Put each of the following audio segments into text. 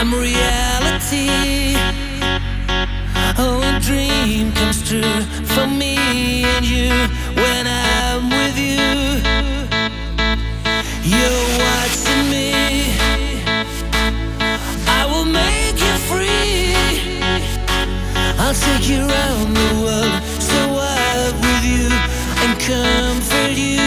I'm reality. Oh, a dream comes true for me and you when I'm with you. You're watching me. I will make you free. I'll take you around the world, so wild with you and comfort you.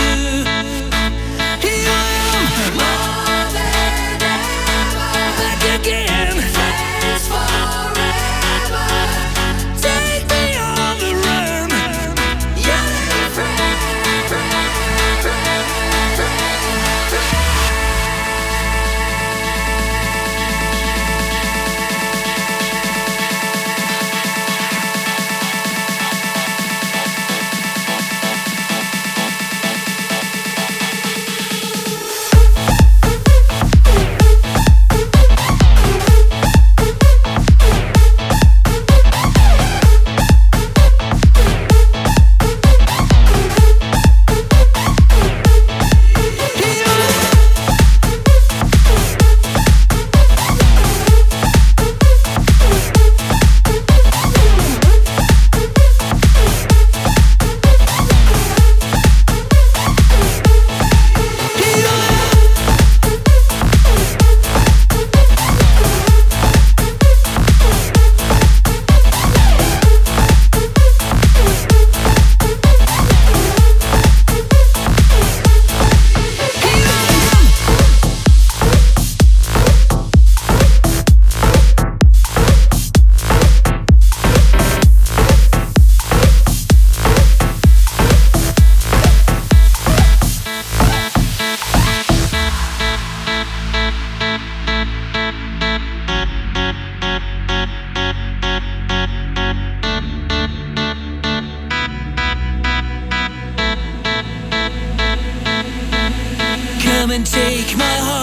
Here I am, more than ever, back again. Thanks forever. Take me on the run. You're my friend, friend, friend, friend, friend. Come and take my heart.